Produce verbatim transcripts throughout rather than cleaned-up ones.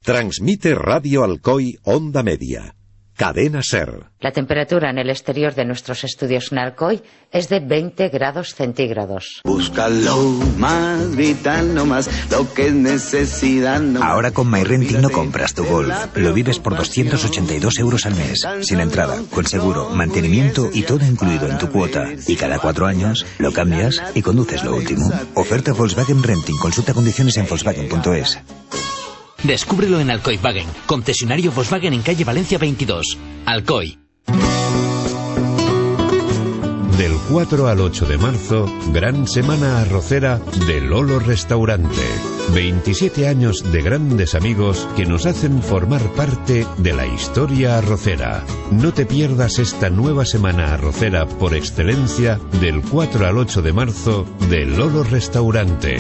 Transmite Radio Alcoy Onda Media. Cadena SER. La temperatura en el exterior de nuestros estudios en Alcoy es de veinte grados centígrados. Búscalo más, gritando más, lo que es necesidad. No Ahora con MyRenting no compras tu Golf. Lo vives por doscientos ochenta y dos euros al mes. Sin entrada, con seguro, mantenimiento y todo incluido en tu cuota. Y cada cuatro años lo cambias y conduces lo último. Oferta Volkswagen Renting. Consulta condiciones en Volkswagen punto es. Descúbrelo en Alcoy Wagen, concesionario Volkswagen en calle Valencia veintidós. Alcoy. Del cuatro al ocho de marzo, gran semana arrocera de Lolo Restaurante. veintisiete años de grandes amigos que nos hacen formar parte de la historia arrocera. No te pierdas esta nueva semana arrocera por excelencia del cuatro al ocho de marzo de Lolo Restaurante.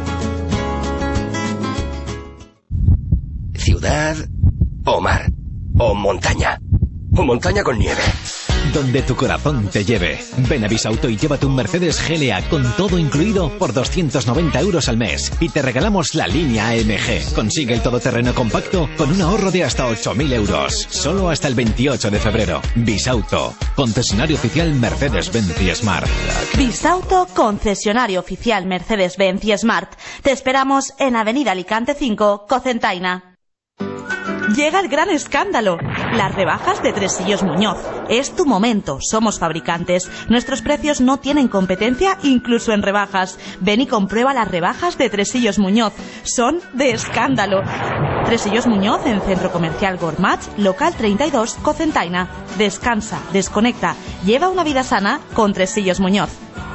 Ciudad o mar, o montaña, o montaña con nieve. Donde tu corazón te lleve. Ven a Bisauto y llévate un Mercedes G L A con todo incluido por doscientos noventa euros al mes. Y te regalamos la línea A M G. Consigue el todoterreno compacto con un ahorro de hasta ocho mil euros. Solo hasta el veintiocho de febrero. Bisauto, concesionario oficial Mercedes-Benz y Smart. Bisauto, concesionario oficial Mercedes-Benz y Smart. Te esperamos en Avenida Alicante cinco, Cocentaina. Llega el gran escándalo. Las rebajas de Tresillos Muñoz. Es tu momento. Somos fabricantes. Nuestros precios no tienen competencia, incluso en rebajas. Ven y comprueba las rebajas de Tresillos Muñoz. Son de escándalo. Tresillos Muñoz en Centro Comercial Gormach, local treinta y dos, Cocentaina. Descansa, desconecta. Lleva una vida sana con Tresillos Muñoz.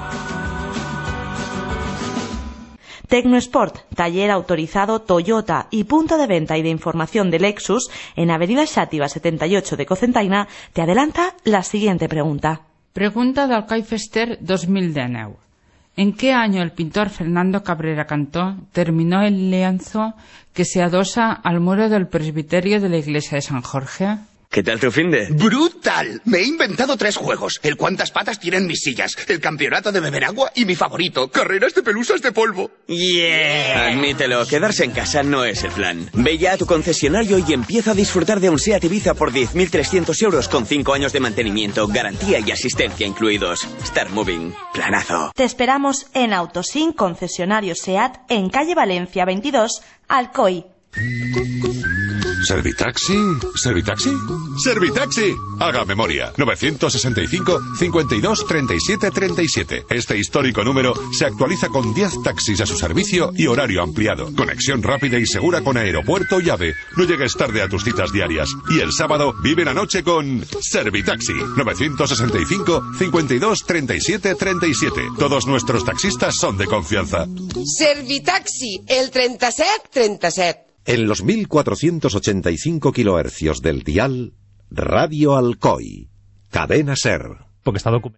Tecnosport, taller autorizado Toyota y punto de venta y de información de Lexus en Avenida Xàtiva setenta y ocho de Cocentaina, te adelanta la siguiente pregunta. Pregunta del Alcoy Fester dos mil diecinueve. ¿En qué año el pintor Fernando Cabrera Cantó terminó el lienzo que se adosa al muro del presbiterio de la iglesia de San Jorge? ¿Qué tal tu finde? ¡Brutal! Me he inventado tres juegos. El cuántas patas tienen mis sillas, el campeonato de beber agua y mi favorito, carreras de pelusas de polvo. ¡Yeah! Admítelo, quedarse en casa no es el plan. Ve ya a tu concesionario y empieza a disfrutar de un SEAT Ibiza por diez mil trescientos euros con cinco años de mantenimiento, garantía y asistencia incluidos. Start Moving. Planazo. Te esperamos en Autosin, concesionario SEAT, en calle Valencia veintidós, Alcoy. ¿Servitaxi? ¿Servitaxi? ¡Servitaxi! Haga memoria. novecientos sesenta y cinco, cincuenta y dos, treinta y siete, treinta y siete. Este histórico número se actualiza con diez taxis a su servicio y horario ampliado. Conexión rápida y segura con aeropuerto y AVE. No llegues tarde a tus citas diarias. Y el sábado vive la noche con Servitaxi. novecientos sesenta y cinco, cincuenta y dos, treinta y siete, treinta y siete. Todos nuestros taxistas son de confianza. Servitaxi, el treinta y siete, treinta y siete. En los mil cuatrocientos ochenta y cinco kilohercios del dial, Radio Alcoy, Cadena SER. Porque está documentado.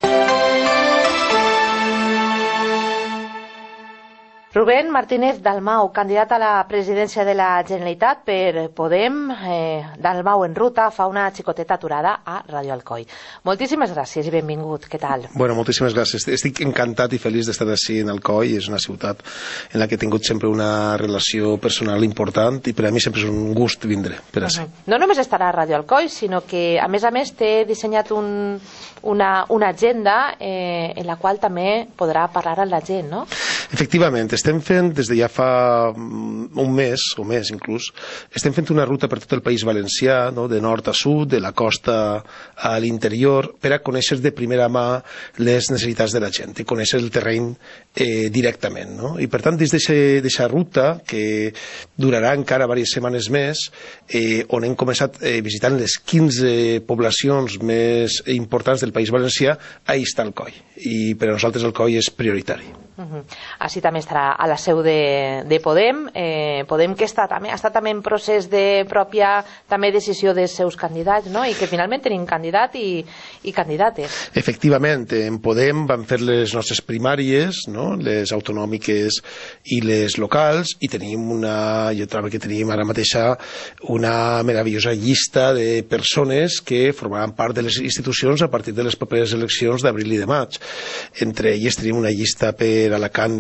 Rubén Martínez Dalmau, candidat a la presidència de la Generalitat per Podem. eh, Dalmau en ruta fa una xicoteta aturada a Radio Alcoy. Moltíssimes gràcies i benvingut, què tal? Bueno, moltíssimes gràcies. Estic encantat i feliç d'estar així en Alcoy. És una ciutat en la que he tingut sempre una relació personal important i per a mi sempre és un gust vindre per així. Uh-huh. No només estarà a Radio Alcoy, sinó que a més a més t'he dissenyat un, una, una agenda eh, en la qual també podrà parlar amb la gent, no? Efectivament, estem fent des de ja fa un mes, o més inclús, estem fent una ruta per tot el País Valencià, no? De nord a sud, de la costa a l'interior, per a conèixer de primera mà les necessitats de la gent i conèixer el terreny eh, directament, no? I per tant, des d'aquesta ruta, que durarà encara diverses setmanes més, eh, on hem començat eh, visitant les quinze poblacions més importants del País Valencià, ahí està Alcoy. I per a nosaltres Alcoy és prioritari. Uh-huh. Així també estarà a la seu de, de Podem, eh, Podem que està també, està també en procés de pròpia també decisió dels seus candidats, no? I que finalment tenim candidat i, i candidates. Efectivament, en Podem van fer les nostres primàries, no? Les autonòmiques i les locals, i tenim una, jo trobo que tenim ara mateixa una meravellosa llista de persones que formaran part de les institucions a partir de les properes eleccions d'abril i de maig. Entre elles tenim una llista per Alacant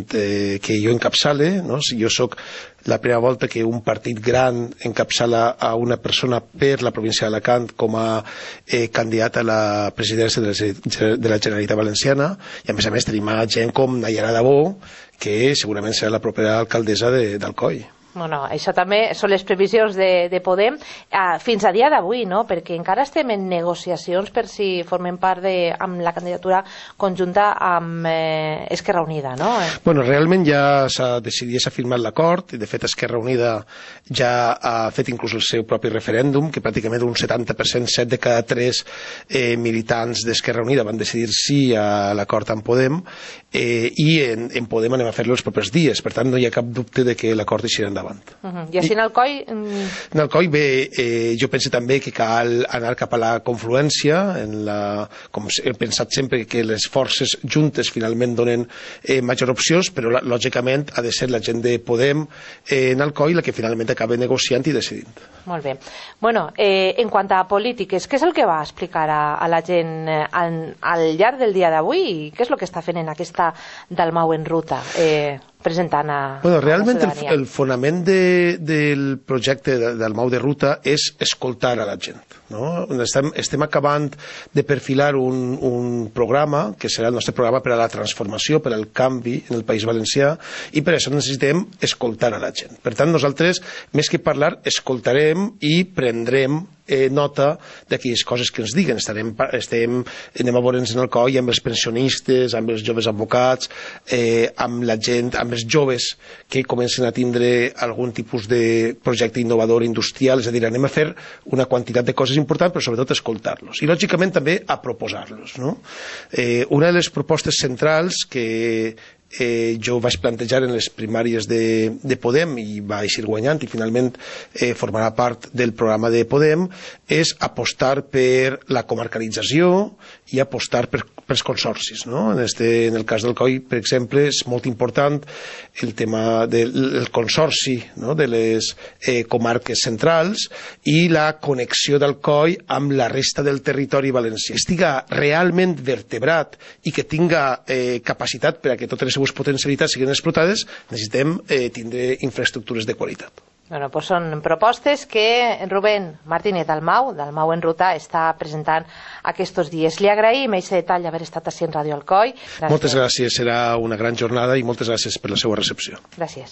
eh, que jo encapçale, no? Si jo sóc la primera volta que un partit gran encapçala a una persona per la província d'Alacant com a eh, candidat a la presidència de la, de la Generalitat Valenciana, i a més a més tenim a gent com Nayara Dabó, que segurament serà la propera alcaldessa d'Alcoi. Bueno, això també són les previsions de, de Podem eh, fins a dia d'avui, no? Perquè encara estem en negociacions per si formem part de, amb la candidatura conjunta amb eh, Esquerra Unida, no? Bueno, realment ja s'ha decidit, s'ha firmat l'acord, i de fet Esquerra Unida ja ha fet inclús el seu propi referèndum, que pràcticament un setanta per cent, set de cada tres eh, militants d'Esquerra Unida van decidir sí a l'acord amb Podem, eh, i en, en Podem anem a fer-lo els propers dies, per tant no hi ha cap dubte de que l'acord eixirà endavant. Uh -huh. I així en Alcoi... En Alcoi, bé, eh, jo penso també que cal anar cap a la confluència, en la, com he pensat sempre que les forces juntes finalment donen eh, major opcions, però lògicament ha de ser la gent de Podem eh, en Alcoi la que finalment acaba negociant i decidint. Molt bé. Bueno, eh, en quant a polítiques, què és el que va explicar a, a la gent eh, al, al llarg del dia d'avui i què és el que està fent en aquesta Dalmau en ruta? Eh... presentant a, bueno, realment a la ciutadania. El, el fonament de, del projecte de, del Mau de Ruta és escoltar a la gent, no? Estem, estem acabant de perfilar un, un programa que serà el nostre programa per a la transformació, per al canvi en el País Valencià, i per això necessitem escoltar a la gent. Per tant, nosaltres, més que parlar, escoltarem i prendrem Eh, nota d'aquelles coses que ens diguen. Estarem, estem, anem a veure'ns en el coll amb els pensionistes, amb els joves advocats, eh, amb la gent, amb els joves que comencen a tindre algun tipus de projecte innovador industrial, és a dir, anem a fer una quantitat de coses importants, però sobretot escoltar-los. I lògicament també a proposar-los, no? Eh, una de les propostes centrals que Eh, jo vaig plantejar en les primàries de, de Podem i va eixir guanyant i finalment eh, formarà part del programa de Podem, és apostar per la comarcalització i apostar per, pels consorcis, no? En, este, en el cas del Coi, per exemple, és molt important el tema del el consorci, no? De les eh, comarques centrals i la connexió del Coi amb la resta del territori valencià. Estiga realment vertebrat i que tinga eh, capacitat per a que totes les seues potencialitats siguin explotades, necessitem eh, tindre infraestructures de qualitat. Bueno, pues són propostes que Rubén Martínez Dalmau, Dalmau en Ruta, està presentant aquests dies. Li agraïm aquest detall d'haver estat així en Ràdio Alcoi. Gràcies. Moltes gràcies, serà una gran jornada i moltes gràcies per la seva recepció. Gràcies.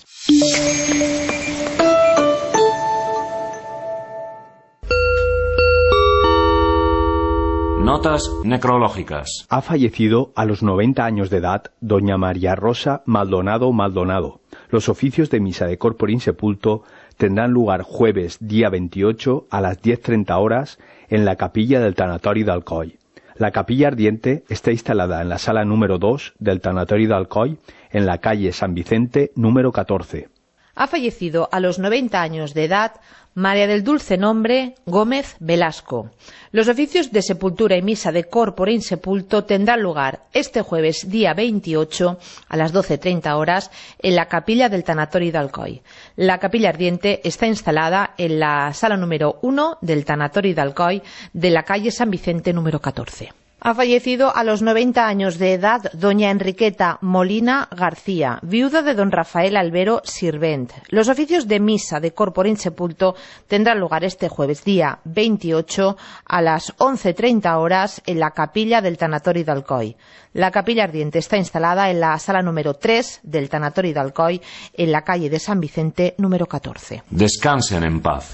Notas necrológicas. Ha fallecido a los noventa años de edad doña María Rosa Maldonado Maldonado. Los oficios de misa de corpore insepulto tendrán lugar jueves día veintiocho a las diez treinta horas en la capilla del Tanatori d'Alcoi. La capilla ardiente está instalada en la sala número dos del Tanatori d'Alcoi en la calle San Vicente número catorce. Ha fallecido a los noventa años de edad María del Dulce Nombre Gómez Velasco. Los oficios de sepultura y misa de corpore insepulto tendrán lugar este jueves día veintiocho a las doce treinta horas en la capilla del Tanatori d'Alcoi. La capilla ardiente está instalada en la sala número uno del Tanatori d'Alcoi de la calle San Vicente número catorce. Ha fallecido a los noventa años de edad doña Enriqueta Molina García, viuda de don Rafael Albero Sirvent. Los oficios de misa de corpore insepulto tendrán lugar este jueves día veintiocho a las once treinta horas en la capilla del Tanatori d'Alcoi. La capilla ardiente está instalada en la sala número tres del Tanatori d'Alcoi en la calle de San Vicente número catorce. Descansen en paz.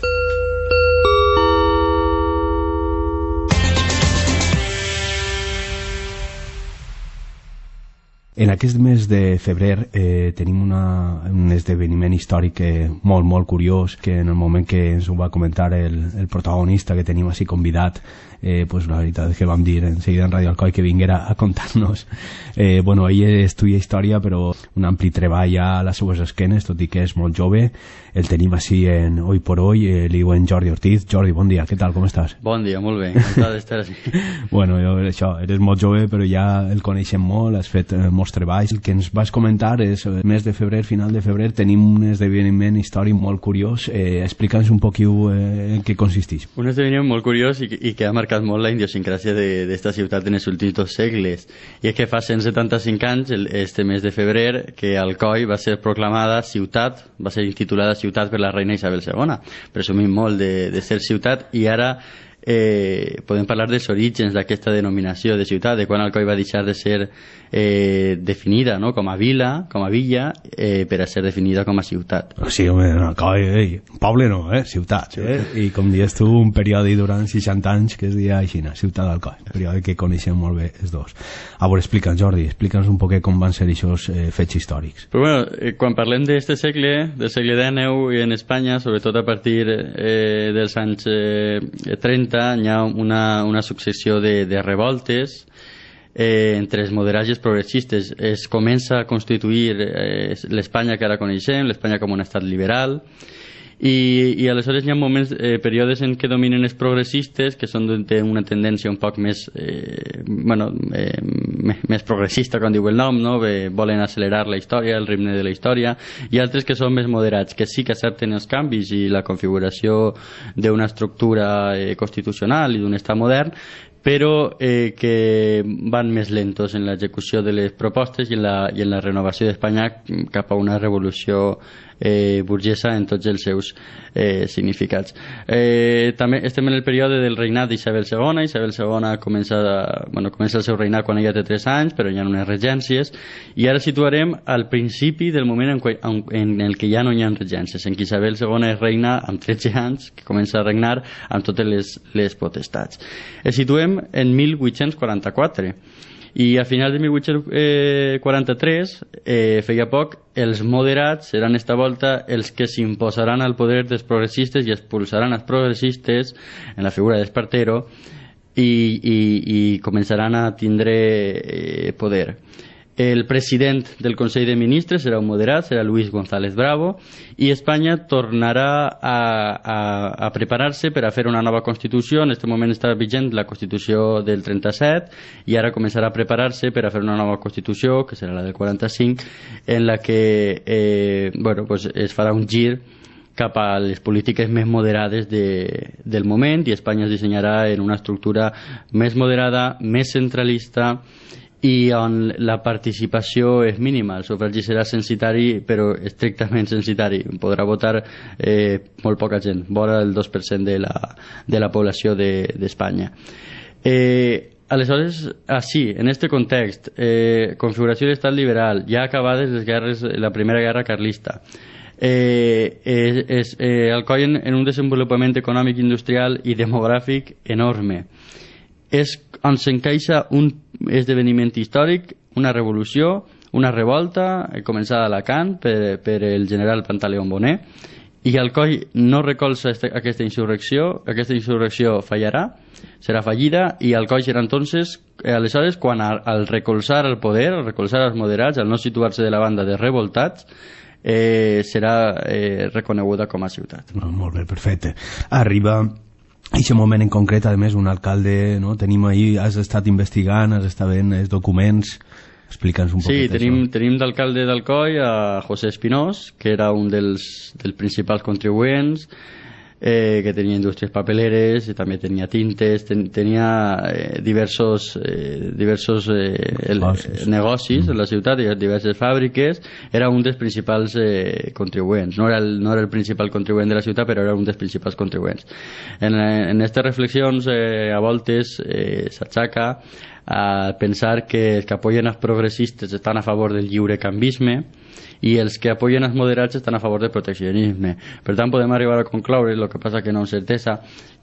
En aquest mes de febrer eh, tenim una, un esdeveniment històric eh, molt, molt curiós, que en el moment que ens ho va comentar el, el protagonista que tenim així convidat, eh, pues la veritat és que vam dir enseguida en Ràdio Alcoi que vinguera a contar-nos. Eh, bueno, ell estudia història, però un ampli treball a les seues esquenes, tot i que és molt jove. el tenim així en Hoy por Hoy, eh, li diuen Jordi Ortiz. Jordi, bon dia, què tal, com estàs? Bon dia, molt bé, encantat d'estar així. Bueno, jo, això, eres molt jove, però ja el coneixem molt, has fet eh, molts treballs. El que ens vas comentar és, el mes de febrer, final de febrer, tenim un esdeveniment històric molt curiós. Eh, Explica'ns un poquiu eh, en què consisteix. Un esdeveniment molt curiós i, i que ha marcat molt la idiosincràsia d'esta ciutat en els últims dos segles. I és que fa cent setanta-cinc anys, el, este mes de febrer, que Alcoi va ser proclamada ciutat, va ser intitulada ciutat per la reina Isabel segona. Presumim molt de, de ser ciutat, i ara eh, podem parlar dels orígens d'aquesta denominació de ciutat, de quan Alcoi va deixar de ser eh, definida, no?, com a vila, com a villa, eh, per a ser definida com a ciutat. Sí, home, Alcoi, ei, poble no, eh? Ciutat, eh? I com dius tu, un període durant seixanta anys que es deia així, ciutat d'Alcoi, un període que coneixem molt bé els dos. A veure, explica'ns, Jordi, explica'ns un poquet com van ser aquests eh, fets històrics. Però bueno, eh, quan parlem d'este segle, del segle dinou, i en Espanya, sobretot a partir eh, dels anys eh, trenta, hi ha una, una successió de, de revoltes eh, entre els moderats i els progressistes. Es comença a constituir eh, l'Espanya que ara coneixem, l'Espanya com un estat liberal, i, i aleshores hi ha moments, eh, períodes en què dominen els progressistes, que són d'una tendència un poc més eh, bueno, eh, més progressista, com diu el nom, no? Eh, volen accelerar la història, el ritme de la història, i altres que són més moderats, que sí que accepten els canvis i la configuració d'una estructura eh, constitucional i d'un estat modern, però eh, que van més lentos en l'execució de les propostes i en la, i en la renovació d'Espanya cap a una revolució eh, burgesa en tots els seus eh, significats. Eh, també estem en el període del regnat d'Isabel segona. Isabel segona comença, bueno, comença el seu regnat quan ella té tres anys, però hi ha unes regències, i ara situarem al principi del moment en, que, en el que ja no hi ha regències, en què Isabel segona és reina amb tretze anys, que comença a regnar amb totes les, les potestats. Es situem en mil vuit-cents quaranta-quatre, i a finals de mil vuit-cents quaranta-tres, eh, feia poc, els moderats seran esta volta els que s'imposaran al poder dels progressistes i expulsaran els progressistes en la figura d'Espartero, i, i, i començaran a tindre eh, poder. El president del Consell de Ministres serà un moderat, serà Luis González Bravo, i Espanya tornarà a, a, a preparar-se per a fer una nova Constitució. En aquest moment està vigent la Constitució del trenta-set, i ara començarà a preparar-se per a fer una nova Constitució, que serà la del quaranta-cinc, en la que eh, bueno, pues es farà un gir cap a les polítiques més moderades de, del moment, i Espanya es dissenyarà en una estructura més moderada, més centralista, i on la participació és mínima. El sufragi serà censitari, però estrictament censitari. Podrà votar eh, molt poca gent, vora el dos per cent de la, de la població d'Espanya. De, eh, aleshores, així, en aquest context, eh, configuració d'estat liberal, ja acabades les guerres, la primera guerra carlista, eh, eh, és, eh, Alcoi en, en un desenvolupament econòmic, industrial i demogràfic enorme. És on s'encaixa un esdeveniment històric, una revolució, una revolta començada a Alacant per, per el general Pantaleón Boné, i Alcoi no recolza esta, aquesta insurrecció. Aquesta insurrecció fallarà, serà fallida, i Alcoi serà entonces, eh, aleshores, quan a, al recolzar el poder, al recolzar els moderats, al no situar-se de la banda de revoltats, eh, serà eh, reconeguda com a ciutat. No, molt bé, perfecte. Arriba en aquest moment en concret, a més, un alcalde, no? Tenim ahir, has estat investigant, has estat veient els documents, explica'ns un poquet. Sí, tenim, tenim d'alcalde d'Alcoi a José Espinós, que era un dels, dels principals contribuents, eh, que tenia indústries papeleres, i també tenia tintes, ten, tenia eh, diversos, eh, diversos eh, el, negocis, negocis mm. en la ciutat, diverses fàbriques. Era un dels principals eh, contribuents. No era, el, no era el principal contribuent de la ciutat, però era un dels principals contribuents. En aquestes reflexions, eh, a voltes, eh, s'aixaca a pensar que els que apoyen els progressistes estan a favor del lliurecanvisme, i els que apoyen els moderats estan a favor del proteccionisme. Per tant, podem arribar a concloure, el que passa que no amb certesa,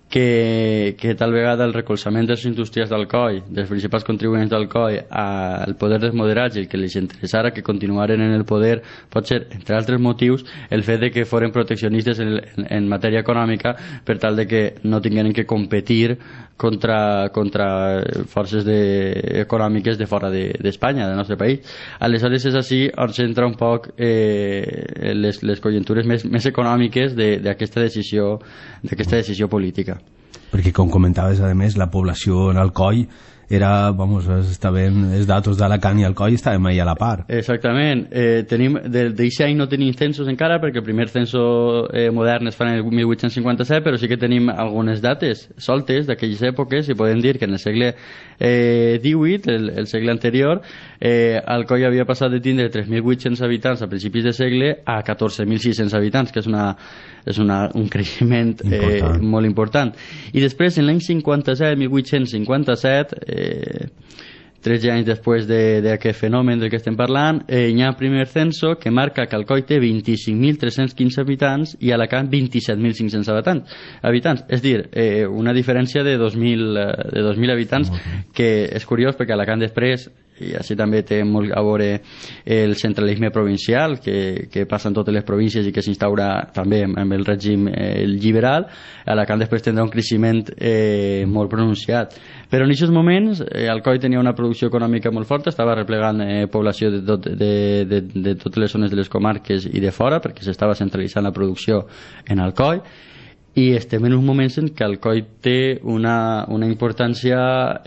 que, que tal vegada el recolzament dels industrials d'Alcoi, dels principals contribuents d'Alcoi al poder dels moderats i el que els interessara que continuaren en el poder pot ser, entre altres motius, el fet de que foren proteccionistes en, en, en matèria econòmica per tal de que no tingueren que competir contra, contra forces de, econòmiques de fora d'Espanya, de, del nostre país. Aleshores és així on s'entra un poc eh, les, les conjuntures més, més econòmiques d'aquesta decisió, d'aquesta decisió política. Perquè, com comentaves, a més, la població en Alcoi era, vamos, estaven els datos d'Alacant i Alcoi estaven mai a la part. Exactament. Eh, tenim, d'aquest any no tenim censos encara, perquè el primer censo eh, modern es fa en el mil vuit-cents cinquanta-set, però sí que tenim algunes dates soltes d'aquelles èpoques, i podem dir que en el segle eh, divuit, el, el segle anterior, eh, Alcoi havia passat de tindre tres mil vuit-cents habitants a principis de segle a catorze mil sis-cents habitants, que és, una, és una, un creixement eh, important. molt important. I després, en l'any cinquanta-set, mil vuit-cents cinquanta-set, eh, Eh, tretze anys després d'aquest fenomen del que estem parlant, eh, hi ha el primer censo que marca que Alcoi té vint-i-cinc mil tres-cents quinze habitants i Alacant vint-i-set mil cinc-cents habitants. habitants. És dir, eh, una diferència de dos mil, de dos mil habitants, que és curiós perquè Alacant després, i així també té molt a veure el centralisme provincial que, que passa en totes les províncies i que s'instaura també amb el règim eh, liberal. Alacant després tindrà un creixement eh, molt pronunciat, però en aquests moments eh, Alcoi tenia una producció econòmica molt forta, estava replegant eh, població de, tot, de, de, de totes les zones de les comarques i de fora, perquè s'estava centralitzant la producció en Alcoi, i estem en uns moments en què Alcoi té una, una importància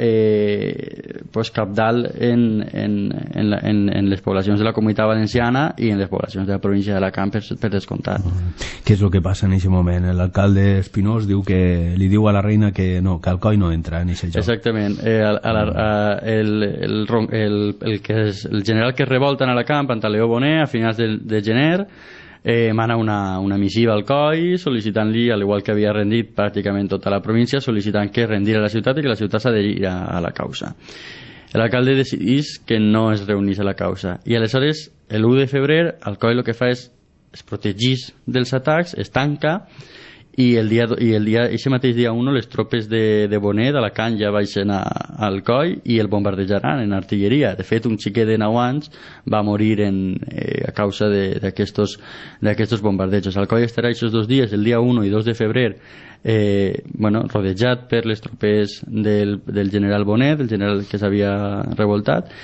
eh, pues cabdal en, en, en, la, en, en les poblacions de la Comunitat Valenciana i en les poblacions de la província d'Alacant, per, per descomptat. Què és el que passa en aquest moment? L'alcalde Espinós diu que li diu a la reina que no, que Alcoi no entra en aquest joc. Exactament. Eh, a, a la, a, el, el, el, el, que és, el general que revolta en Alacant, Pantaleó Boné, a finals de, de gener, Eh, mana una, una missiva al Alcoi sol·licitant-li, al igual que havia rendit pràcticament tota la província, sol·licitant que rendira la ciutat i que la ciutat s'adherira a la causa. L'alcalde decidís que no es reunís a la causa i aleshores l'u de febrer Alcoi el que fa és es protegís dels atacs, es tanca, i el dia, i el dia, ese mateix dia uno les tropes de, de Boné, d'Alacant, ja baixen a, a Alcoi i el bombardejaran en artilleria. De fet, un xiquet de nou anys va morir en, eh, a causa d'aquests bombardejos. Alcoi estarà aquests dos dies, el dia uno i dos de febrer, eh, bueno, rodejat per les tropes del, del general Boné, del general que s'havia revoltat,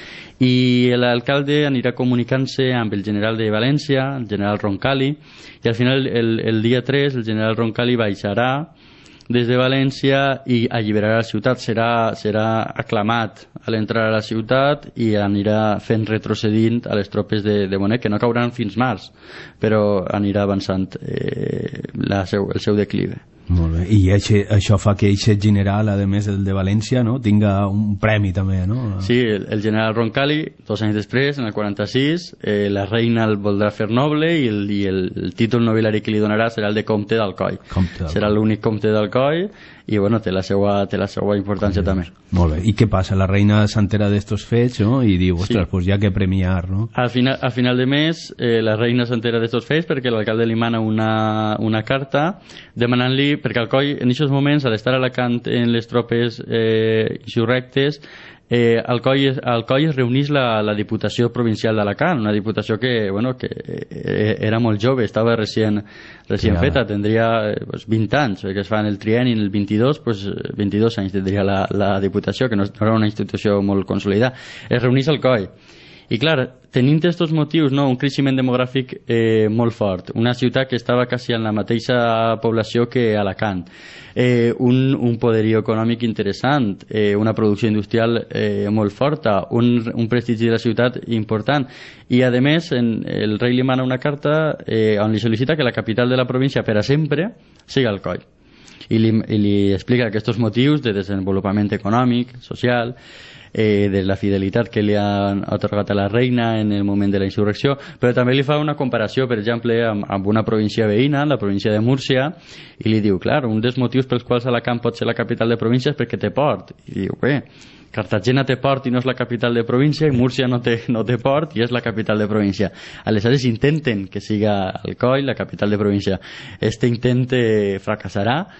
i l'alcalde anirà comunicant-se amb el general de València, el general Roncalli, i al final el, el dia tres el general Roncalli baixarà des de València i alliberarà la ciutat, serà, serà aclamat a l'entrar a la ciutat i anirà fent retrocedint a les tropes de, de Bonet, que no cauran fins març, però anirà avançant eh, la seu, el seu declive. Molt bé. I eixe, això fa que aquest general, a més el de València, no, tinga un premi també, no? Sí, el, el general Roncalli, dos anys després, en el quaranta-sis, eh, la reina el voldrà fer noble i el, i el, el títol nobiliari que li donarà serà el de comte d'Alcoi. Serà l'únic comte d'Alcoi i bueno, té la seva, té la seva importància també. Molt bé. I què passa? La reina s'entera d'estos fets, no? I diu, ostres, sí, pues ja que premiar, no? Al final, a final de mes, eh, la reina s'entera d'estos fets perquè l'alcalde li mana una, una carta demanant-li, perquè Alcoi en aquests moments, al estar a Alacant en les tropes eh, insurrectes, Eh, Alcoi, Alcoi es reunís la, la Diputació Provincial d'Alacant, una diputació que, bueno, que eh, era molt jove, estava recient, recient feta, tindria eh, pues, vint anys, que es fa en el trienni, en el vint-i-dos, pues, vint-i-dos anys tindria la, la Diputació, que no, no era una institució molt consolidada. Es reunís Alcoi. I clar, tenint aquests motius, no, un creixement demogràfic eh, molt fort, una ciutat que estava quasi en la mateixa població que Alacant, eh, un, un poderío econòmic interessant, eh, una producció industrial eh, molt forta, un, un prestigi de la ciutat important, i a més en, el rei li mana una carta eh, on li sol·licita que la capital de la província per a sempre siga Alcoi. I li, i li explica aquests motius de desenvolupament econòmic, social, Eh, de la fidelitat que li han atorgat a la reina en el moment de la insurrecció, però també li fa una comparació, per exemple, amb, amb una província veïna, la província de Múrcia, i li diu, clar, un dels motius pels quals Alacant pot ser la capital de província és perquè té port. I diu, bé, Cartagena té port i no és la capital de província, i Múrcia no té, no té port i és la capital de província. Aleshores intenten que siga Alcoi la capital de província. Este intent eh, fracassarà,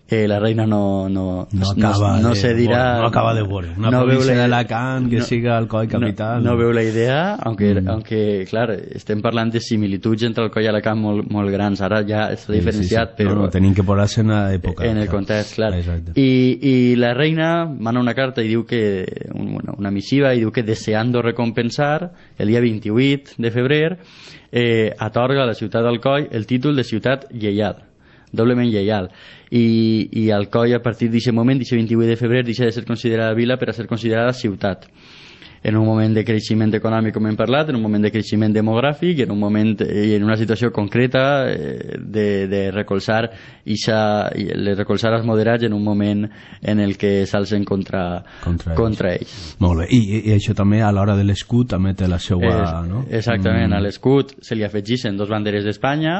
Eh, la reina no no, no, acaba no, no de, se dirá bueno, no acaba de veure una no província la, d'Alacant que no, siga Alcoi capital no, no veu la idea, aunque, mm. aunque clar, estem parlant de similituds entre Alcoi i Alacant molt, molt grans, ara ja està diferenciat, sí, sí, sí. però no, no, tenim que posar-se en l'època en el context, clar. I, i la reina mana una carta i diu que una, una missiva i diu que deseando recompensar el dia vint-i-vuit de febrer eh, atorga a la ciutat d'Alcoi el títol de ciutat lleial, doblement lleial, i, i Alcoi a partir d'aquest moment, d'aquest vint-i-vuit de febrer, deixa de ser considerada vila per a ser considerada ciutat, en un moment de creixement econòmic, com hem parlat, en un moment de creixement demogràfic, en un moment i en una situació concreta eh, de, de recolzar ixa, de recolzar els moderats en un moment en el que s'alcen contra, contra, contra ells. ells. Molt bé, I, i això també a l'hora de l'escut també té la seva... Es, no? Exactament, mm. a l'escut se li afegeixen dos banderes d'Espanya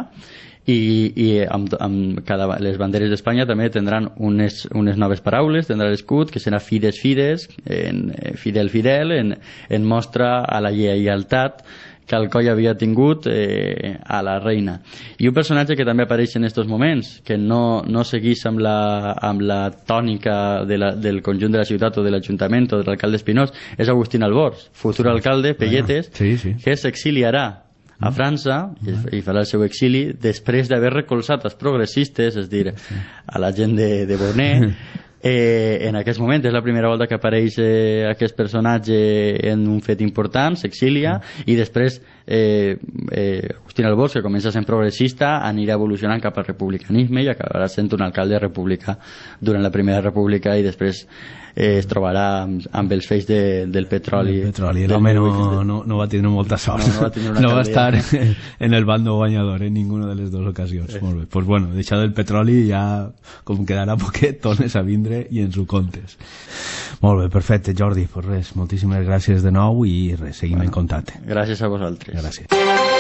i, i amb, amb cada, les banderes d'Espanya també tindran unes, unes noves paraules, tindrà l'escut que serà Fides Fides, en, Fidel Fidel, en, en mostra a la lleialtat que Alcoi havia tingut eh, a la reina. I un personatge que també apareix en aquests moments, que no, no segueix amb la, amb la tònica de la, del conjunt de la ciutat o de l'Ajuntament o de l'alcalde Espinós, és Agustín Albors, futur alcalde, Pelletes, sí, sí. que s'exiliarà a França i farà el seu exili després d'haver recolzat els progressistes, és dir, a la gent de, de Bonet. Eh, en aquest moment és la primera volta que apareix eh, aquest personatge en un fet important, s'exilia, i després eh, eh, Agustín Albors, que comença sent progressista, anirà evolucionant cap al republicanisme i acabarà sent un alcalde republicà durant la primera república i després eh, es trobarà amb, amb els feix de, del petroli. El petroli. L'home no, no, no va tenir molta sort. No, no va, tenir una no va estar en el bando guanyador en ninguna de les dues ocasions. Eh. Molt bé. Pues bueno, deixat el petroli ja com quedarà poquet, tornes a vindre i ens ho contes. Molt bé, perfecte, Jordi. Pues res, moltíssimes gràcies de nou i res, seguim bueno, en contacte. Gràcies a vosaltres. Gràcies.